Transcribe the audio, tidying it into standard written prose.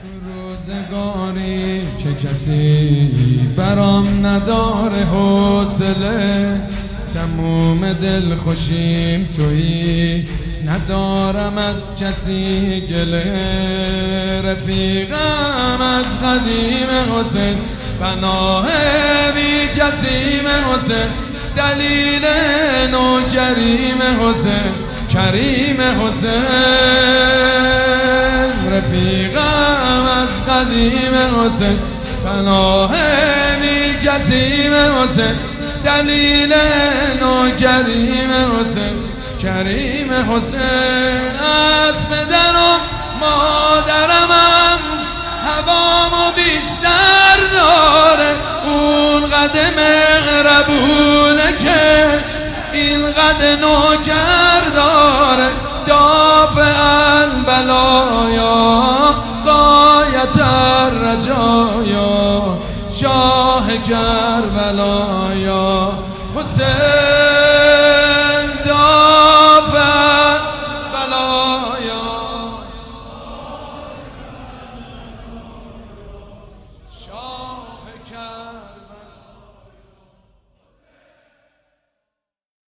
روزگاری که کسی برام نداره حوصله، تموم دل خوشیم تویی، ندارم از کسی گله. رفیقم از قدیم حسین، پناه بی جسیم حسین، دلیل نوجریم حسین، کریم حسین. رفیقم از قدیم حسین، پناه بی جسیم حسین، دلیل نوجریم حسین، کریم حسین. از پدرم مادرمم هوامو بیشتر داره، اون قد مهربونه که این قد نوکر داره. دافع البلایا غایت الرجایا، شاه کربلایا حسین.